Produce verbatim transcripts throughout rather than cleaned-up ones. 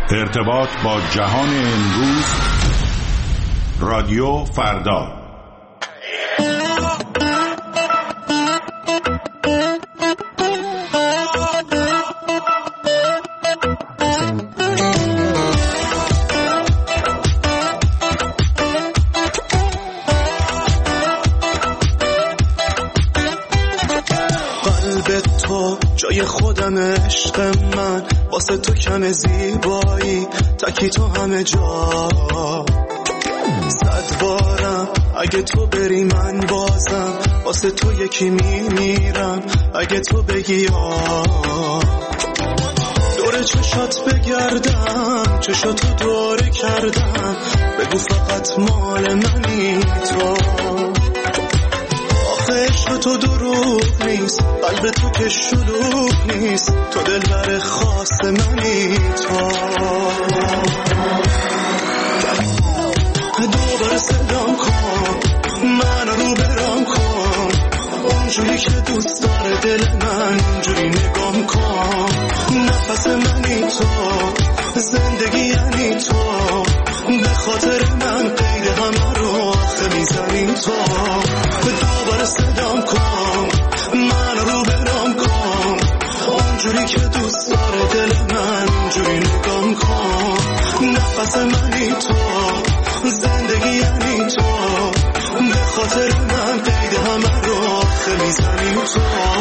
ارتباط با جهان امروز، رادیو فردا. جای خودم عشق من، واسه تو کم زیبایی تکی تو همه جا. صد بارم اگه تو بری من بازم واسه تو یکی میمیرم اگه تو بگی آه. دور چشات بگردم، چشاتو دوره کردم، بگو فقط مال منی تو. عشق تو دروغ نیست، قلب تو که شلوغ نیست، تو دلبر خاص منی تو. دوباره صدام کن، من رو برام کن، اونجوری که دوست داره دل من، اونجوری نگام کن. نفس منی تو، زندگی یعنی تو، به خاطر من قید همه رو آخه میزنی تو. دوباره صدام کن، من رو برام کن، اونجوری که دوست داره دل من، اونجوری نگام کن. نفس منی تو، زندگی یعنی تو، به خاطر من قید همه رو آخه میزنی تو.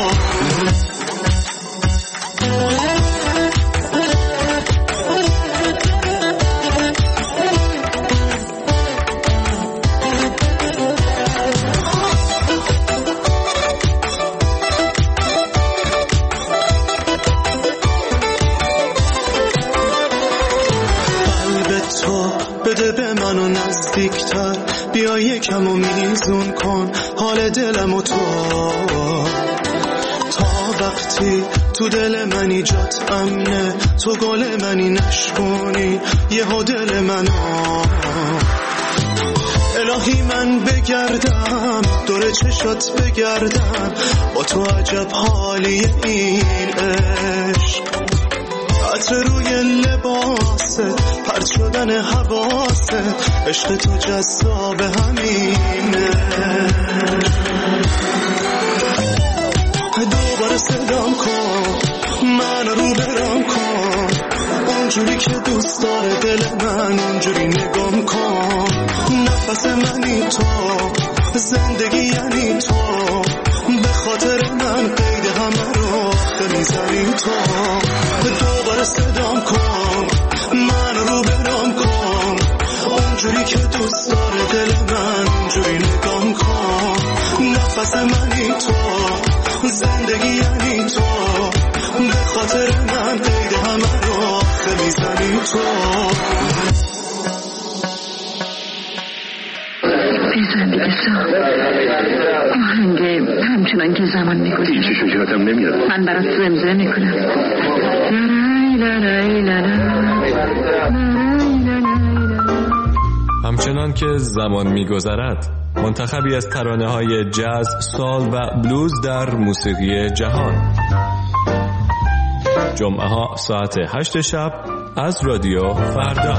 بده به منو نزدیکتر، بیا یکم و میزون کن حال دلم و تو. تا وقتی تو دل منی جات امنه، تو گل منی نشکنی یهو دل منو. الهی من بگردم دور چشات بگردم، با تو عجب حالی این عشق. عطر روی لباسه، پرت شدن حواسه، عشق تو جذاب همینه. دوباره صدام کن، من رو برام کن، اونجوری که دوست داره دل من، اونجوری نگام کن. نفس منی تو، زندگی یعنی تو، به خاطر من قید همه رو آخه میزنی تو. دوباره صدام کن، من رو برام کن، اونجوری که دوست داره دل من، اونجوری نگام کن. نفس منی تو، زندگی یعنی تو، به خاطر من قید همه رو آخه میزنی تو. زندگی سا آهنگ همچنان که زمان میگذره هیچی شجاعتم نمیاد. من برات زمزمه میکنم. همچنان که زمان میگذرد، منتخبی از ترانه های جاز، سال و بلوز در موسیقی جهان. جمعه ها ساعت هشت شب از رادیو فردا.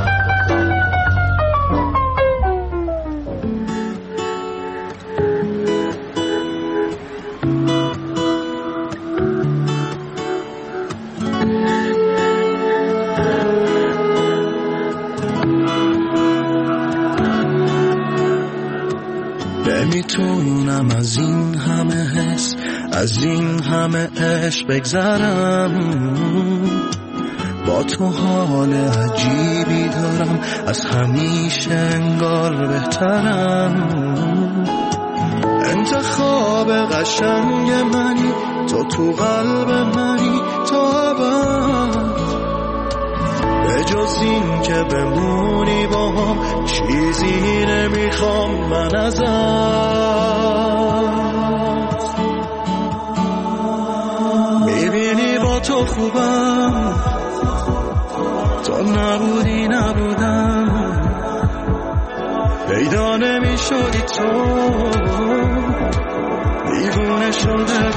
نمیتونم از این همه حس، از این همه عشق بگذرم. با تو حال عجیبی دارم، از همیشه انگار بهترم. انتخاب قشنگ منی، تو تو قلب منی تو ابد. به جز این که بمونی با هم، چیزی نمیخوام من ازت. میبینی با تو خوبم، تو نبودی نبودم، پیدا نمیشدی تو، دیوونه شده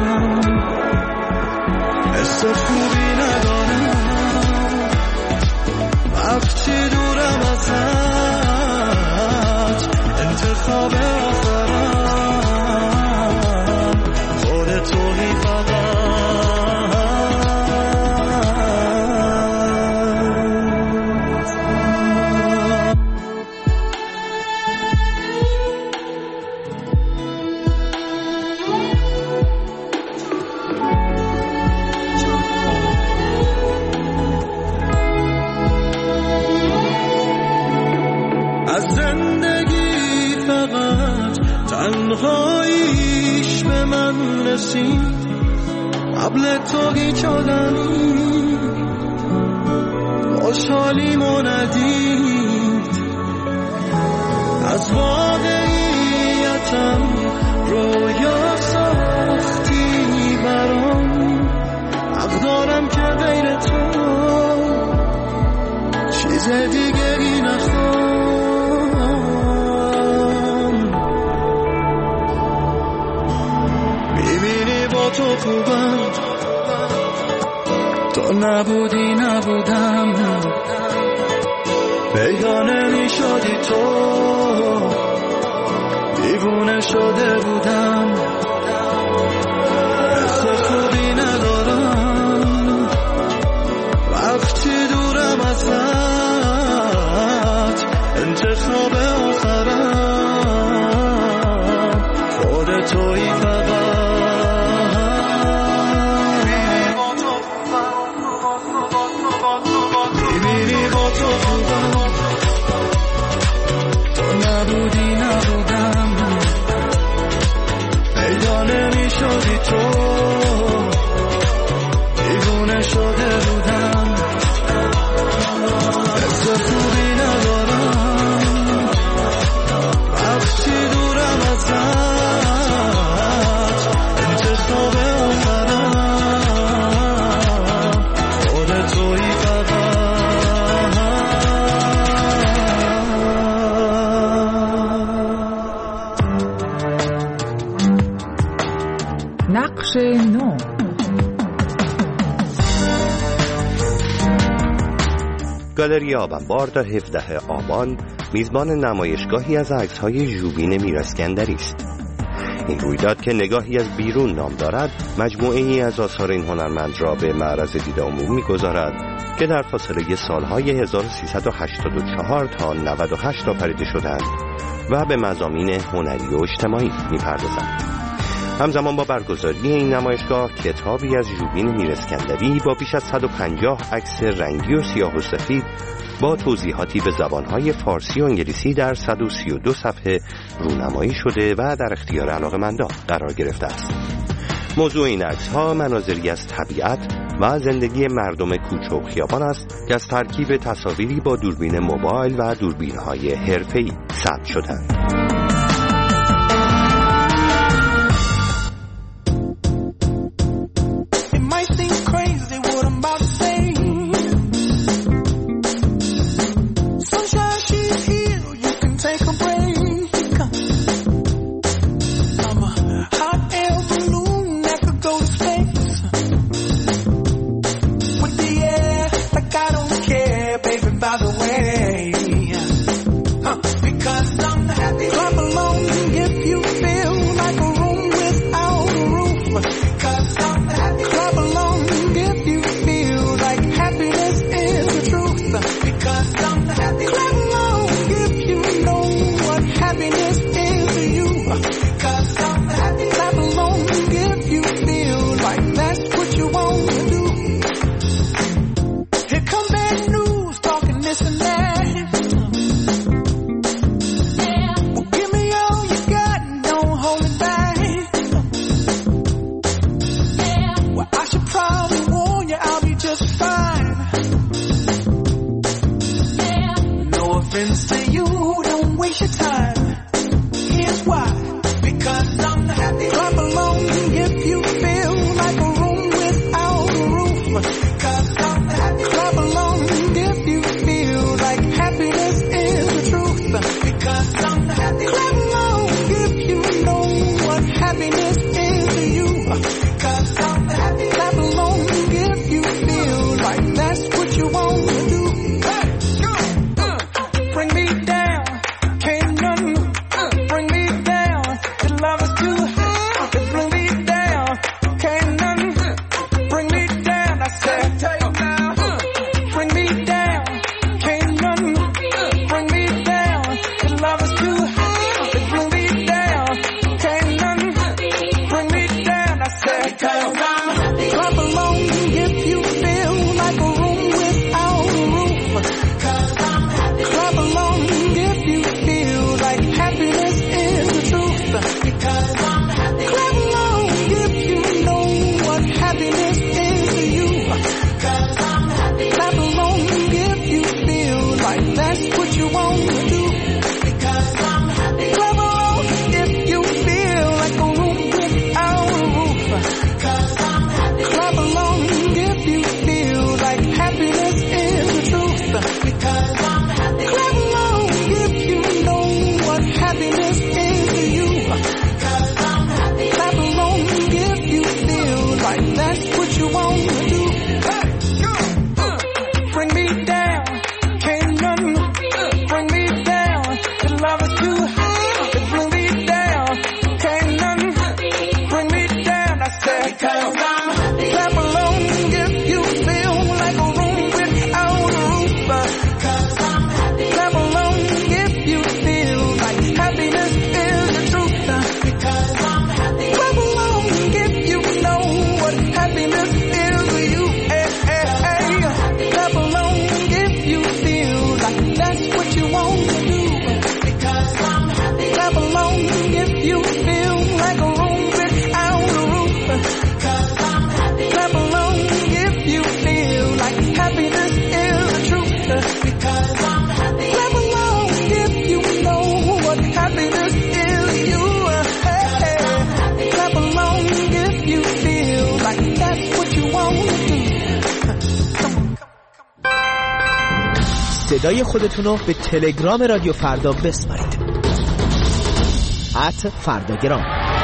بودم. حس خوبی ندارم، نرسید قبل تو هیچ آدمی خوشحالیمو ندید از واقعیتم رویا ساختی برام حق دارم که غیر تو چیز دیگری نخوام میبینی با تو خوبم تو نبودی نبودم بیگانه میشدی تو دیوونه شده بودم حس خوبی ندارم وقتی دورم ازت انتخاب آخرم خود تویی فقط میبینی با تو خوبم تو نبودی نبودم پیدا نمیشدی تو دیوونه شده بودم حس خوبی ندارم وقتی دورم ازت انتخاب آخرم خود تویی فقط نقش نو. گالری آبنبار در هفدهم آبان میزبان نمایشگاهی از عکس‌های ژوبین میراسکندری است. این رویداد که نگاهی از بیرون نام دارد مجموعه‌ای از آثار این هنرمند را به معرض دید عموم می‌گذارد که در فاصله سالهای هزار و سیصد و هشتاد و چهار تا نود و هشت آفریده شدند و به مضامین هنری و اجتماعی می‌پردازند. همزمان با برگزاری این نمایشگاه کتابی از ژوبین میراسکندری با بیش از صد و پنجاه عکس رنگی و سیاه و سفید با توضیحاتی به زبانهای فارسی و انگلیسی در صد و سی و دو صفحه رونمایی شده و در اختیار علاقه‌مندان قرار گرفته است. موضوع این عکس‌ها مناظری از طبیعت و زندگی مردم کوچه و خیابان است که از ترکیب تصاویری با دوربین موبایل و دوربین‌های حرفه‌ای ثبت شدند. Bring me down, can't none صدای خودتون رو به تلگرام رادیو فردا بسپارید. ات فرداگرام.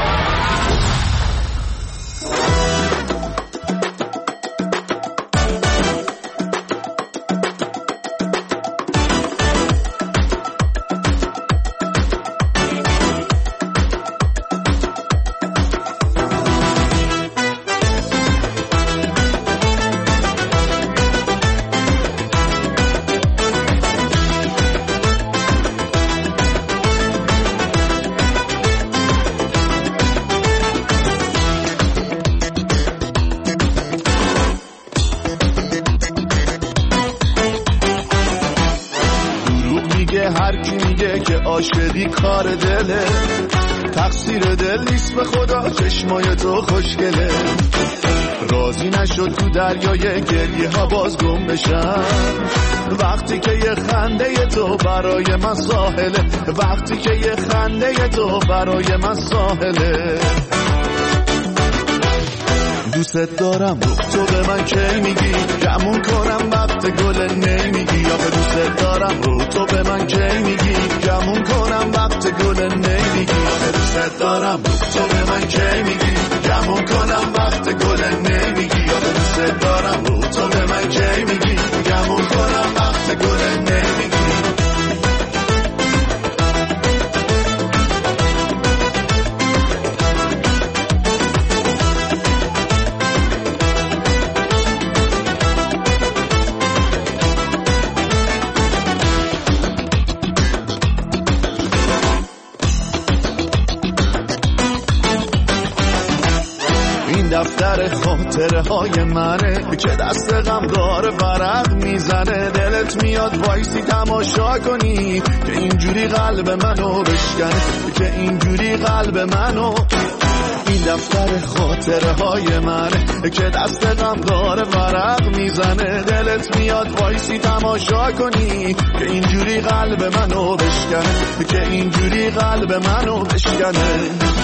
عاشقی کار دله، تقصیر دل نیست به خدا، چشمای تو خوشگله. راضی نشد تو دریای گریه ها باز گم بشم، وقتی که یه خنده تو برای من ساحله، وقتی که یه خنده تو برای من ساحله. دوست دارم تو به من کی میگی، گمون کنم وقت گل نمیگی. آخه دوست دارم رو تو به من کی میگی، گمون کنم وقت گل نمیگی. آخه دوست دارم رو تو به من کی میگی، گمون کنم وقت گل نمیگی. آخه دوست دارم رو تو به من کی میگی، گمون کنم وقت گل نمیگی. دفتر خاطره های منه که دست غمدار ورق میزنه. دلت میاد وایسی تماشا کنی که اینجوری قلب منو بشکنه، که اینجوری قلب منو. این دفتر خاطره های منه که دست غمدار ورق میزنه. دلت میاد وایسی تماشا کنی که اینجوری قلب منو بشکنه، که اینجوری قلب منو بشکنه.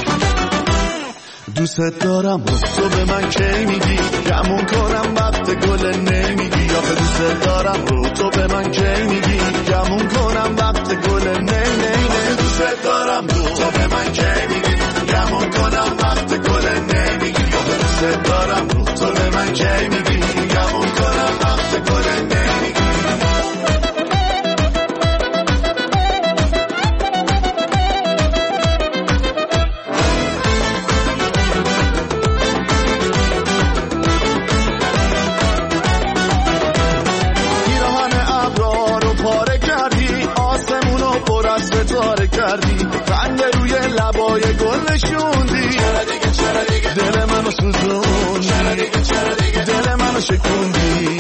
دوست دارم تو به من کی میگی، گمون کنم وقت گل نمیگی. آخه دوست دارم رو تو به من کی میگی، گمون کنم وقت گل نمی نمی. دوست دارم رو تو به من کی میگی، گمون کنم وقت گل نمیگی. آخه دوست دارم رو تو به من کی میگی، گمون کنم وقت گل نمیگی. خنده روی لبای گل نشوندی، دل منو سوزوندی، دل منو شکوندی.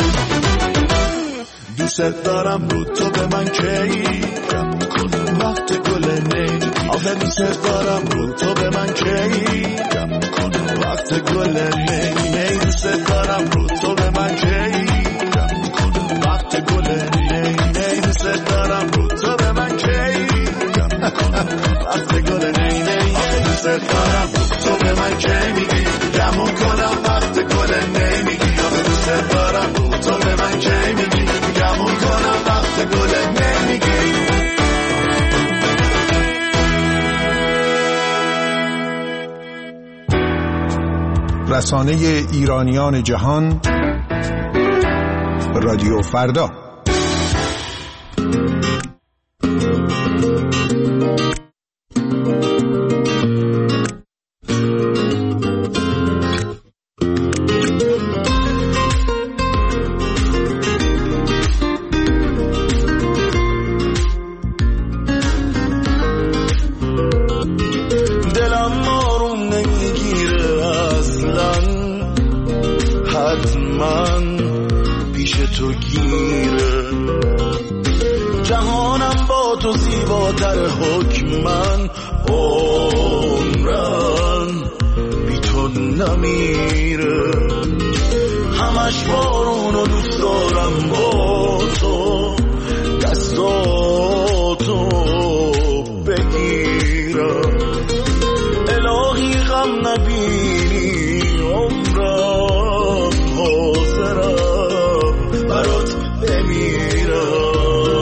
دوست دارم رو تو به من کی، گمون کنم وقت گل نمیگی. آخه دوست دارم رو تو به من کی، گمون کنم وقت گل نمیگی. دوست دارم رو تو به من کی، گمون کنم وقت گل نمیگی. دوست دارم رو تو به من کی، وقت گل نی نی. دوست دارم تو به من کی میگی، گمون کنم وقت گل نمیگی. آخه دوست دارم تو به من کی میگی، گمون کنم وقت گل نمیگی. رسانه ایرانیان جهان، رادیو فردا. برات بمیرم.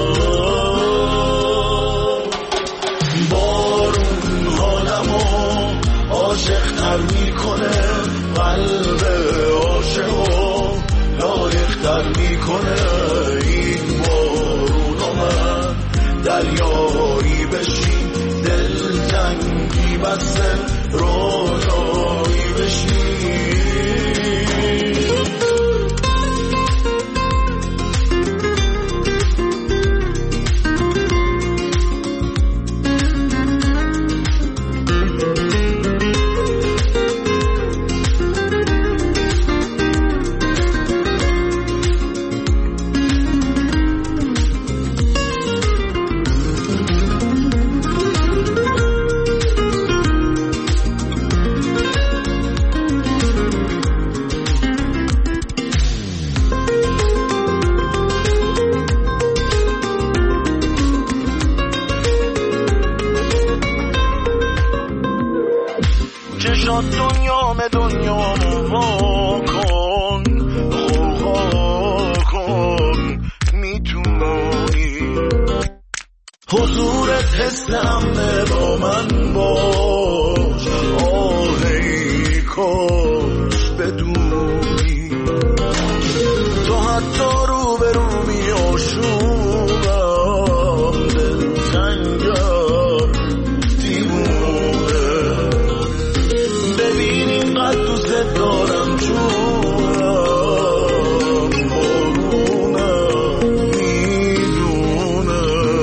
میکنه این بارون و من دریایی بشین دلتنگی بسته رویایی بشین دنیا به دنیا وا کن خواه کن میتونی حضورت حسم با من باش آهی کاش بدونی تو حتی رو به رو می آشوبم دلتنگم دیوونه ببین اینقدر دوست دارم جونم بارونم میدونه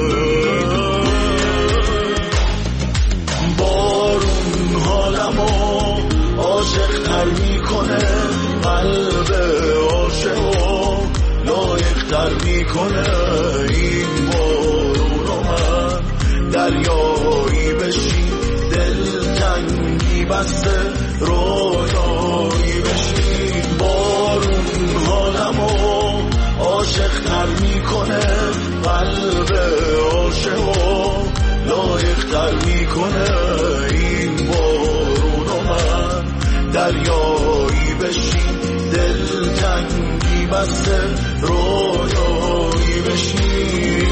بارون حالمو عاشق تر میکنه قلب عاشقو لایق تر میکنه این بارون و من دریایی بشین دلتنگی بسته رویایی بشین بارون حالمو عاشق تر میکنه قلب عاشقو لایق تر میکنه این بارون و من دریایی بشین دلتنگی بسته رویایی بشین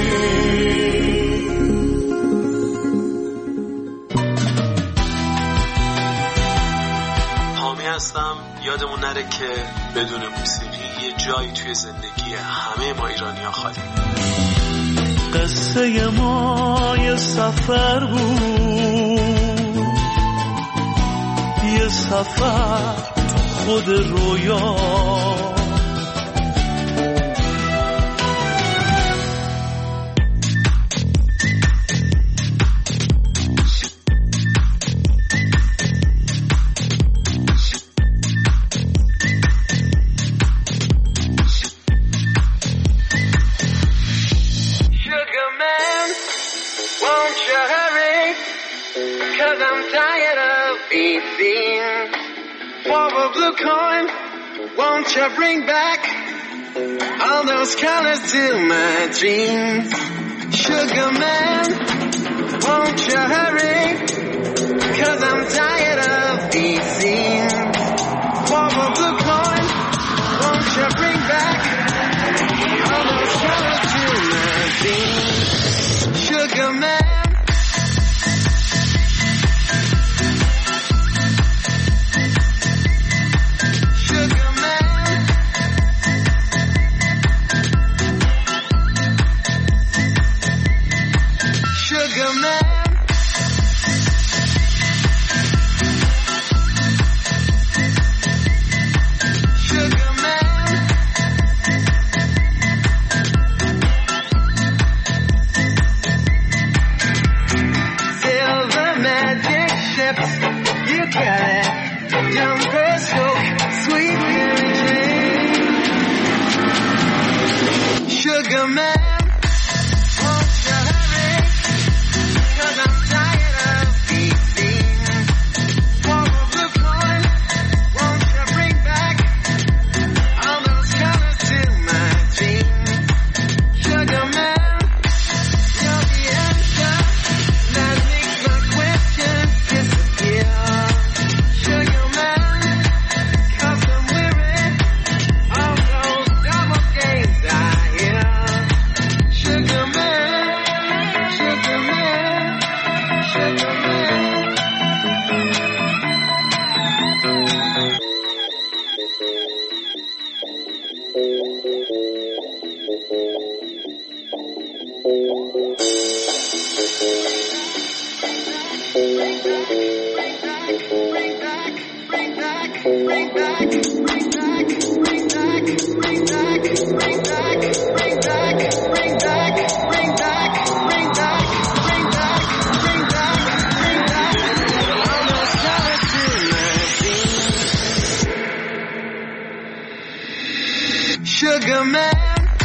هستم. یادمون نره که بدون موسیقی یه جایی توی زندگی همه ما ایرانی‌ها خالی. قصه ما یه سفر بود یه سفر خود رویا Won't you bring back all those colors to my dreams? Sugar man, won't you hurry? Cause I'm tired of these scenes. For a blue coin, won't you bring back all those colors to my dreams? Sugar man. Sugar man.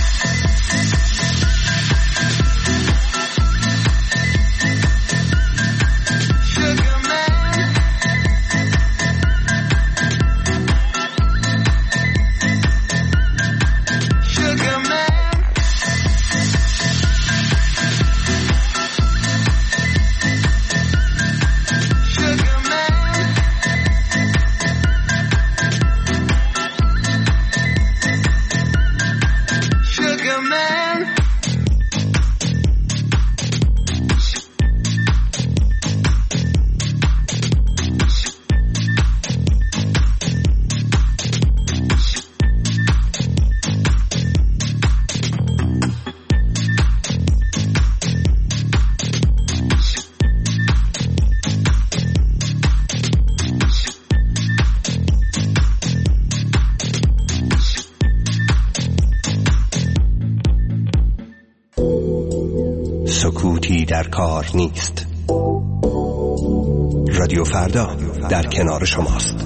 سکوتی در کار نیست. رادیو فردا در کنار شماست.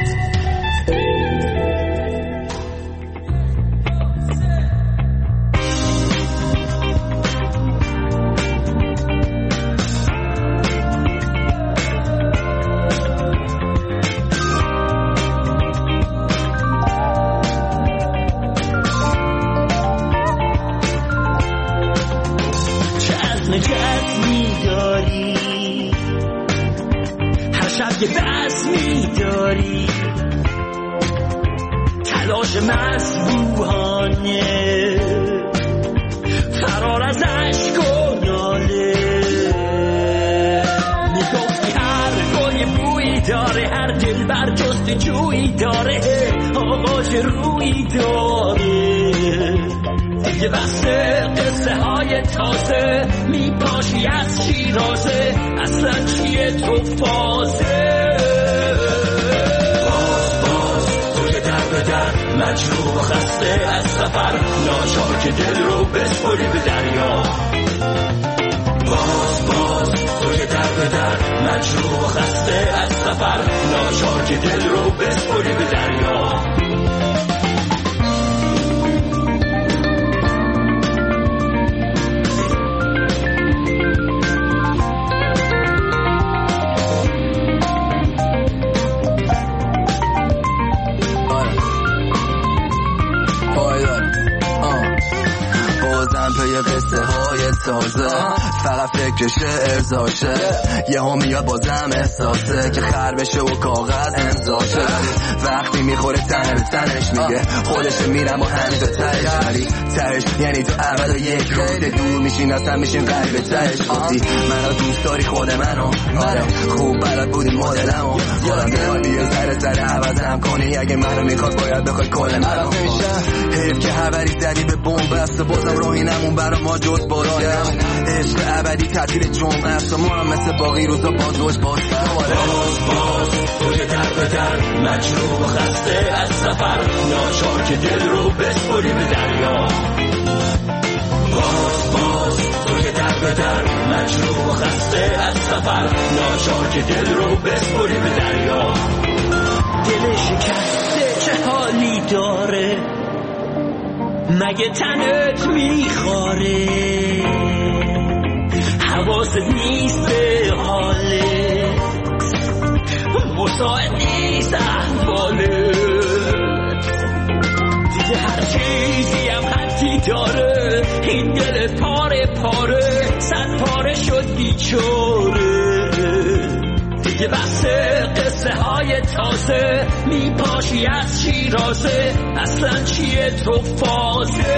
ارزاشه یه هم میاد بازم احساسه که خر بشه و کاغذ امضاشه. وقتی میخوره تنه به تنش میگه خودش میرم و همین تا تهش، ولی تهش یعنی تو اول و یک روز دور میشین اصلا میشین قریب تهش. گفتی منو دوست داری خود منو، آره خوب بلد بودی مدلمو، یادم میاد بیا سر سر عوضم کنی اگه منو میخواد باید بخواد کل منو. حیف که حبری زدی به بمب است و بازم راهی نمون برا ما جز باشم. عشق ابدی تعطیل جمعه است و ما هم مثل باقی روزا باز روش باستم. باز باز توی در به در مجروح و خسته از سفر، ناچار که دل رو بسپری به دریا. باز باز توی در به در مجروح و خسته از سفر، ناچار که دل رو بسپری به دریا. دل شکسته چه حالی داره، مگه تنت میخواره؟ حواست نیست به حالت، مساعد نیست احوالت. دیگه هر چیزی هم خطی داره، این دل پاره پاره صد پاره شد بیچاره. دیگه بحث قصه های تازه میپاشی از شیرازه، اصلا چیه تو فازه؟